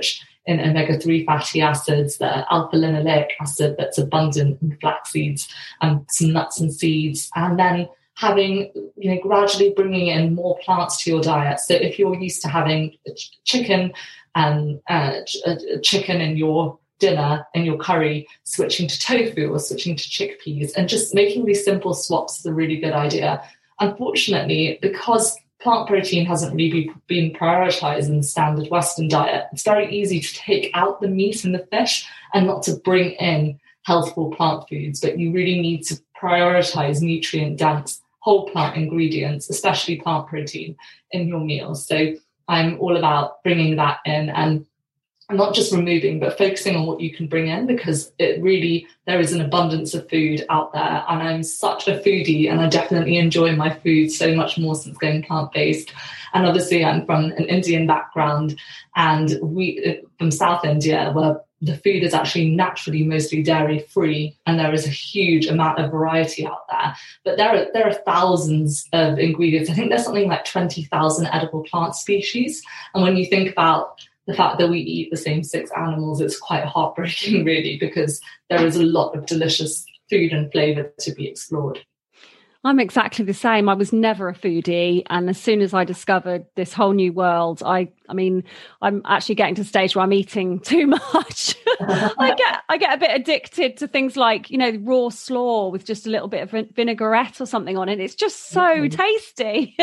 in omega three fatty acids, the alpha-linoleic acid that's abundant in flax seeds, and some nuts and seeds, and then having, you know, gradually bringing in more plants to your diet. So if you're used to having chicken and uh, chicken in your dinner and your curry, switching to tofu or switching to chickpeas, and just making these simple swaps is a really good idea. Unfortunately, because plant protein hasn't really been prioritized in the standard Western diet, it's very easy to take out the meat and the fish and not to bring in healthful plant foods. But you really need to prioritize nutrient-dense whole plant ingredients, especially plant protein, in your meals. So I'm all about bringing that in, and not just removing, but focusing on what you can bring in, because it really, there is an abundance of food out there. And I'm such a foodie, and I definitely enjoy my food so much more since going plant-based. And obviously I'm from an Indian background, and we from South India, where the food is actually naturally mostly dairy-free, and there is a huge amount of variety out there. But there are there are thousands of ingredients. I think there's something like twenty thousand edible plant species. And when you think about the fact that we eat the same six animals, it's quite heartbreaking, really, because there is a lot of delicious food and flavour to be explored. I'm exactly the same. I was never a foodie. And as soon as I discovered this whole new world, I I mean, I'm actually getting to the stage where I'm eating too much. I get I get a bit addicted to things like, you know, raw slaw with just a little bit of vinaigrette or something on it. It's just so mm-hmm. tasty.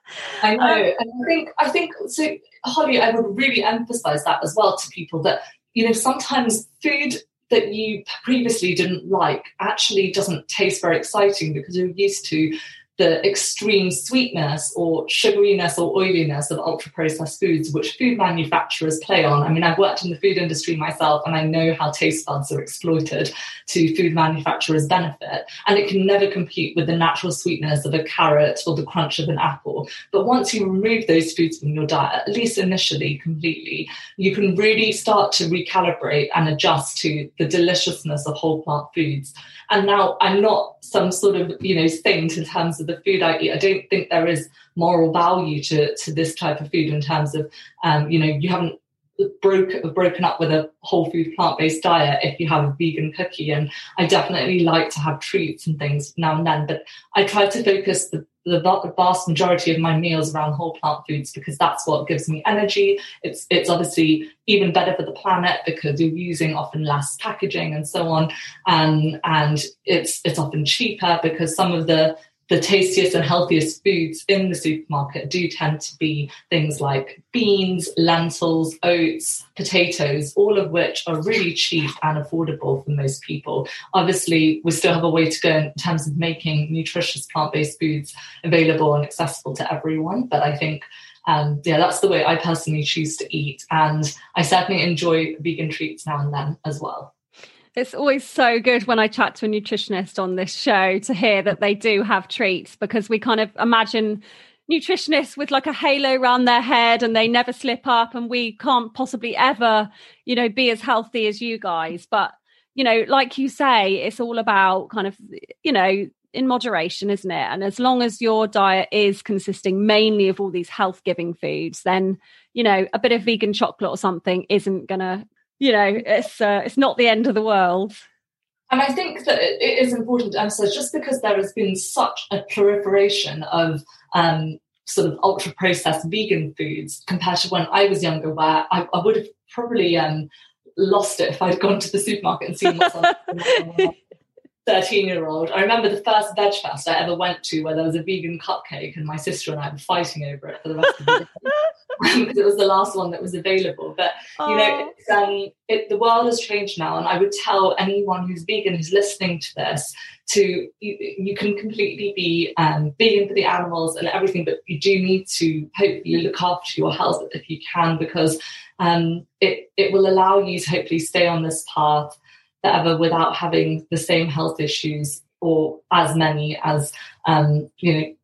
I know. Um, and I think, I think, so Holly, I would really emphasize that as well to people, that, you know, sometimes food that you previously didn't like actually doesn't taste very exciting because you're used to the extreme sweetness or sugariness or oiliness of ultra-processed foods, which food manufacturers play on. I mean, I've worked in the food industry myself, and I know how taste buds are exploited to food manufacturers' benefit. And it can never compete with the natural sweetness of a carrot or the crunch of an apple. But once you remove those foods from your diet, at least initially, completely, you can really start to recalibrate and adjust to the deliciousness of whole plant foods. And now I'm not some sort of, you know, saint in terms of the food I eat. I don't think there is moral value to, to this type of food in terms of, um, you know, you haven't broke, broken up with a whole food plant-based diet if you have a vegan cookie. And I definitely like to have treats and things now and then, but I try to focus the the vast majority of my meals around whole plant foods, because that's what gives me energy. It's it's obviously even better for the planet because you're using often less packaging and so on. And, and it's it's often cheaper because some of the the tastiest and healthiest foods in the supermarket do tend to be things like beans, lentils, oats, potatoes, all of which are really cheap and affordable for most people. Obviously, we still have a way to go in terms of making nutritious plant-based foods available and accessible to everyone. But I think, um, yeah, that's the way I personally choose to eat. And I certainly enjoy vegan treats now and then as well. It's always so good when I chat to a nutritionist on this show to hear that they do have treats, because we kind of imagine nutritionists with like a halo around their head and they never slip up, and we can't possibly ever, you know, be as healthy as you guys. But, you know, like you say, it's all about kind of, you know, in moderation, isn't it? And as long as your diet is consisting mainly of all these health giving foods, then, you know, a bit of vegan chocolate or something isn't going to, you know, it's uh, it's not the end of the world. And I think that it is important to emphasize, just because there has been such a proliferation of um, sort of ultra-processed vegan foods compared to when I was younger, where I, I would have probably um, lost it if I'd gone to the supermarket and seen what's on the thirteen-year-old. I remember the first veg fest I ever went to where there was a vegan cupcake, and my sister and I were fighting over it for the rest of the day. Because it was the last one that was available. But, you know, it's, um, it, the world has changed now. And I would tell anyone who's vegan, who's listening to this, to you, you can completely be um, vegan for the animals and everything, but you do need to hopefully look after your health if you can, because um, it, it will allow you to hopefully stay on this path forever without having the same health issues or as many as, um, you know,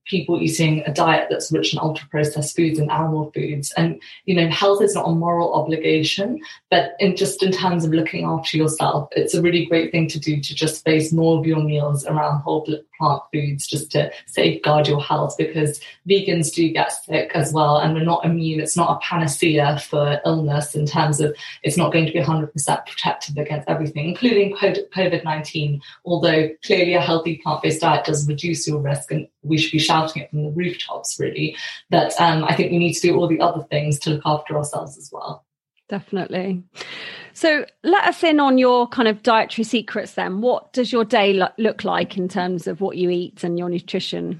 people eating a diet that's rich in ultra-processed foods and animal foods. And, you know, health is not a moral obligation, but in just in terms of looking after yourself, it's a really great thing to do to just base more of your meals around whole plant foods, just to safeguard your health, because vegans do get sick as well, and we're not immune. It's not a panacea for illness in terms of it's not going to be one hundred percent protective against everything, including covid nineteen, although clearly a healthy plant-based diet does reduce your risk, and we should be shouting it from the rooftops, really. But um, I think we need to do all the other things to look after ourselves as well. Definitely. So let us in on your kind of dietary secrets then. What does your day lo- look like in terms of what you eat and your nutrition?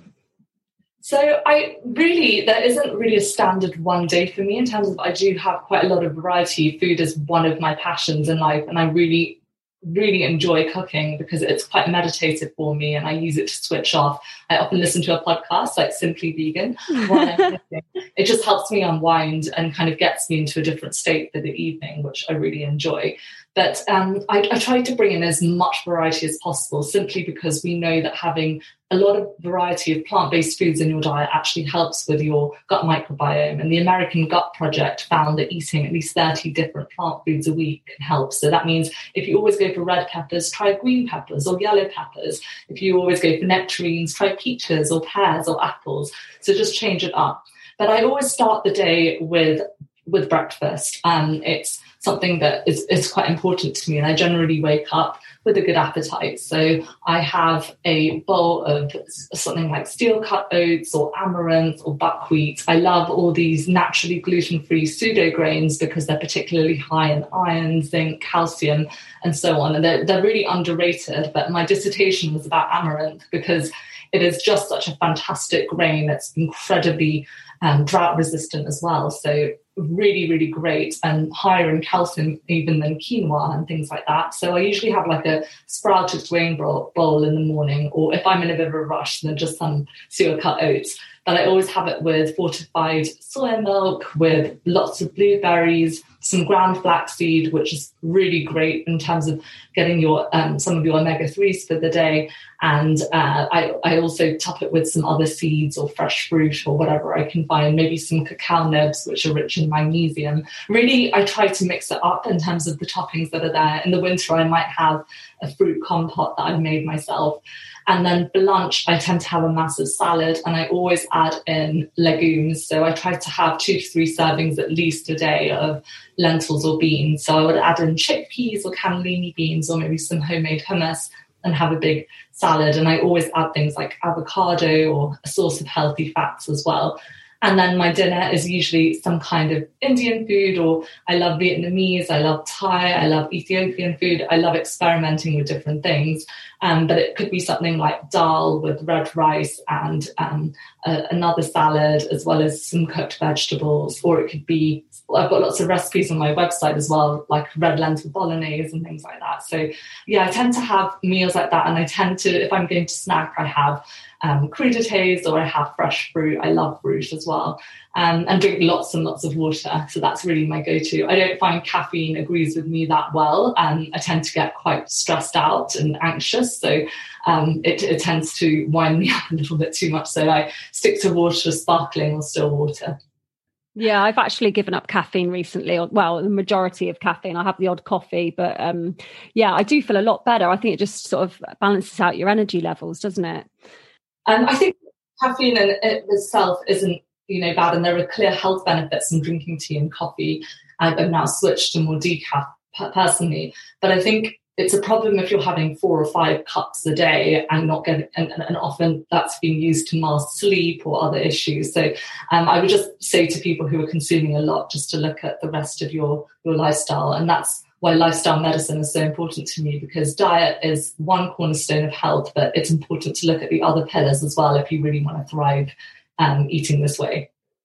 So I really, there isn't really a standard one day for me in terms of I do have quite a lot of variety. Food is one of my passions in life, and I really really enjoy cooking because it's quite meditative for me, and I use it to switch off. I often listen to a podcast like Simply Vegan while I'm cooking. It just helps me unwind and kind of gets me into a different state for the evening, which I really enjoy. But um, I, I try to bring in as much variety as possible, simply because we know that having a lot of variety of plant-based foods in your diet actually helps with your gut microbiome. And the American Gut Project found that eating at least thirty different plant foods a week can help. So that means if you always go for red peppers, try green peppers or yellow peppers. If you always go for nectarines, try peaches or pears or apples. So just change it up. But I always start the day with with breakfast. Um, it's something that is, is quite important to me, and I generally wake up with a good appetite. So I have a bowl of something like steel cut oats or amaranth or buckwheat. I love all these naturally gluten-free pseudo grains because they're particularly high in iron, zinc, calcium, and so on. And they're, they're really underrated. But my dissertation was about amaranth because it is just such a fantastic grain. It's incredibly um, drought resistant as well. So really, really great, and higher in calcium even than quinoa and things like that. So I usually have like a sprouted grain bowl in the morning, or if I'm in a bit of a rush, then just some sugar cut oats. But I always have it with fortified soy milk, with lots of blueberries, some ground flaxseed, which is really great in terms of getting your um, some of your omega threes for the day. And uh, I, I also top it with some other seeds or fresh fruit or whatever I can find, maybe some cacao nibs, which are rich in magnesium. Really, I try to mix it up in terms of the toppings that are there. In the winter, I might have a fruit compote that I've made myself. And then for lunch, I tend to have a massive salad, and I always add in legumes. So I try to have two to three servings at least a day of lentils or beans. So I would add in chickpeas or cannellini beans or maybe some homemade hummus and have a big salad. And I always add things like avocado or a source of healthy fats as well. And then my dinner is usually some kind of Indian food, or I love Vietnamese, I love Thai, I love Ethiopian food. I love experimenting with different things. Um, but it could be something like dal with red rice and um, a, another salad, as well as some cooked vegetables. Or it could be, I've got lots of recipes on my website as well, like red lentil bolognese and things like that. So yeah, I tend to have meals like that. And I tend to, if I'm going to snack, I have um, crudités, or I have fresh fruit. I love fruit as well. Um, and drink lots and lots of water. So that's really my go-to. I don't find caffeine agrees with me that well. And I tend to get quite stressed out and anxious. So um, it, it tends to wind me up a little bit too much. So I stick to water, sparkling or still water. Yeah, I've actually given up caffeine recently. Well, the majority of caffeine. I have the odd coffee, but um, yeah, I do feel a lot better. I think it just sort of balances out your energy levels, doesn't it? Um, I think caffeine in it itself isn't, you know, bad, and there are clear health benefits in drinking tea and coffee. I've now switched to more decaf personally, but I think it's a problem if you're having four or five cups a day and not getting, and, and often that's being used to mask sleep or other issues. So um, I would just say to people who are consuming a lot, just to look at the rest of your, your lifestyle. And that's why lifestyle medicine is so important to me, because diet is one cornerstone of health, but it's important to look at the other pillars as well if you really want to thrive um, eating this way.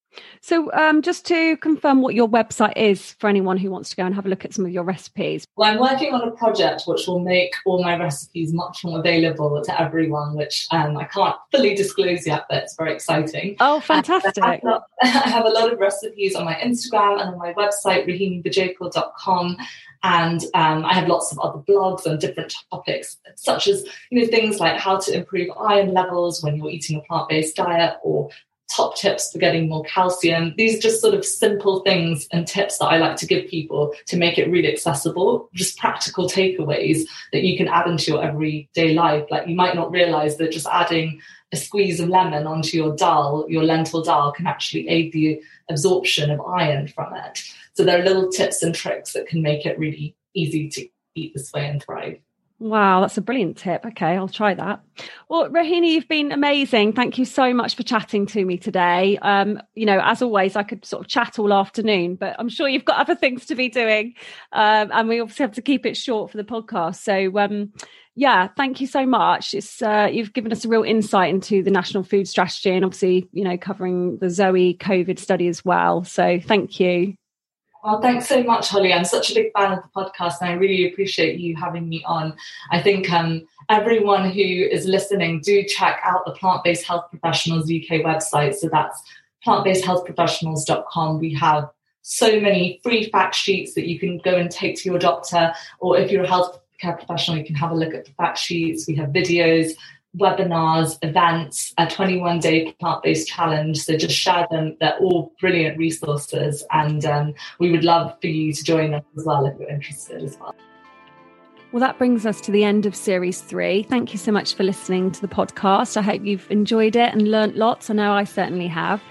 So um, just to confirm what your website is for anyone who wants to go and have a look at some of your recipes. Well, I'm working on a project which will make all my recipes much more available to everyone, which um, I can't fully disclose yet, but it's very exciting. Oh, fantastic. I have, I have a lot of recipes on my Instagram and on my website, rahini bajekal dot com. And um, I have lots of other blogs on different topics, such as, you know, things like how to improve iron levels when you're eating a plant-based diet, or top tips for getting more calcium. These are just sort of simple things and tips that I like to give people to make it really accessible, just practical takeaways that you can add into your everyday life. Like, you might not realize that just adding a squeeze of lemon onto your dal, your lentil dal, can actually aid the absorption of iron from it. So there are little tips and tricks that can make it really easy to eat this way and thrive. Wow, that's a brilliant tip. Okay, I'll try that. Well, Rahini, you've been amazing. Thank you so much for chatting to me today. Um, you know, as always, I could sort of chat all afternoon, but I'm sure you've got other things to be doing. Um, and we obviously have to keep it short for the podcast. So, um, yeah, thank you so much. It's uh, you've given us a real insight into the National Food Strategy, and obviously, you know, covering the Zoe COVID study as well. So thank you. Well, thanks so much, Holly. I'm such a big fan of the podcast, and I really appreciate you having me on. I think um, everyone who is listening, do check out the Plant-Based Health Professionals U K website. So that's plant based health professionals dot com. We have so many free fact sheets that you can go and take to your doctor, or if you're a healthcare professional, you can have a look at the fact sheets. We have videos, webinars, events, a twenty-one day plant-based challenge. So just share them. They're all brilliant resources, and um, we would love for you to join them as well if you're interested as well. Well, that brings us to the end of series three. Thank you so much for listening to the podcast. I hope you've enjoyed it and learnt lots. I know I certainly have.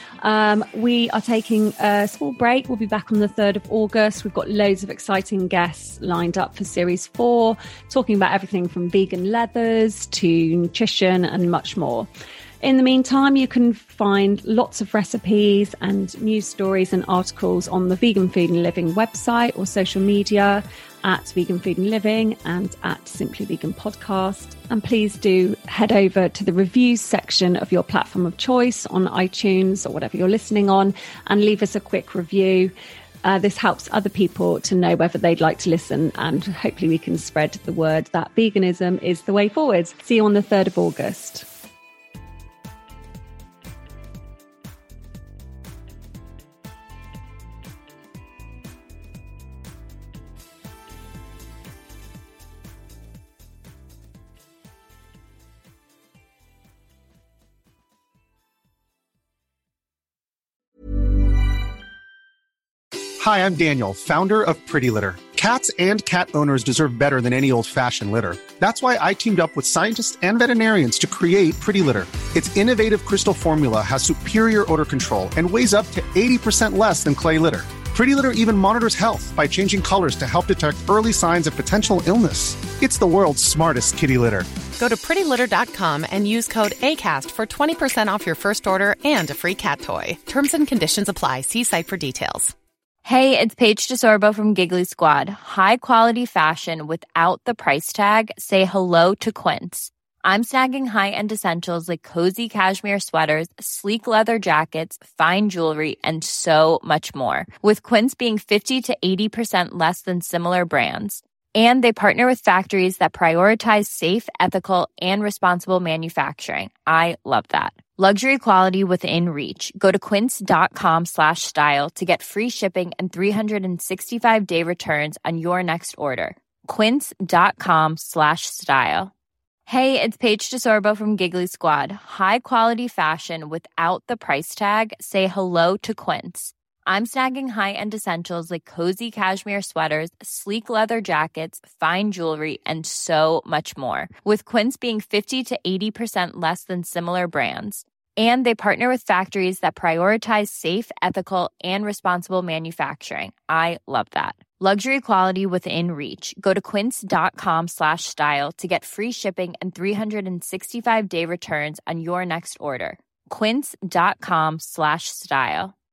Um, we are taking a small break. We'll be back on the third of August. We've got loads of exciting guests lined up for series four, talking about everything from vegan leathers to nutrition and much more. In the meantime, you can find lots of recipes and news stories and articles on the Vegan Food and Living website or social media at Vegan Food and Living and at Simply Vegan Podcast. And please do head over to the reviews section of your platform of choice on iTunes or whatever you're listening on and leave us a quick review. Uh, this helps other people to know whether they'd like to listen, and hopefully we can spread the word that veganism is the way forward. See you on the third of August. Hi, I'm Daniel, founder of Pretty Litter. Cats and cat owners deserve better than any old-fashioned litter. That's why I teamed up with scientists and veterinarians to create Pretty Litter. Its innovative crystal formula has superior odor control and weighs up to eighty percent less than clay litter. Pretty Litter even monitors health by changing colors to help detect early signs of potential illness. It's the world's smartest kitty litter. Go to pretty litter dot com and use code ACAST for twenty percent off your first order and a free cat toy. Terms and conditions apply. See site for details. Hey, it's Paige DeSorbo from Giggly Squad. High quality fashion without the price tag. Say hello to Quince. I'm snagging high-end essentials like cozy cashmere sweaters, sleek leather jackets, fine jewelry, and so much more. With Quince being fifty to eighty percent less than similar brands. And they partner with factories that prioritize safe, ethical, and responsible manufacturing. I love that. Luxury quality within reach. Go to quince.com slash style to get free shipping and three sixty-five day returns on your next order. Quince.com slash style. Hey, it's Paige DeSorbo from Giggly Squad. High quality fashion without the price tag. Say hello to Quince. I'm snagging high-end essentials like cozy cashmere sweaters, sleek leather jackets, fine jewelry, and so much more. With Quince being fifty to eighty percent less than similar brands. And they partner with factories that prioritize safe, ethical, and responsible manufacturing. I love that. Luxury quality within reach. Go to quince.com slash style to get free shipping and three sixty-five day returns on your next order. Quince.com slash style.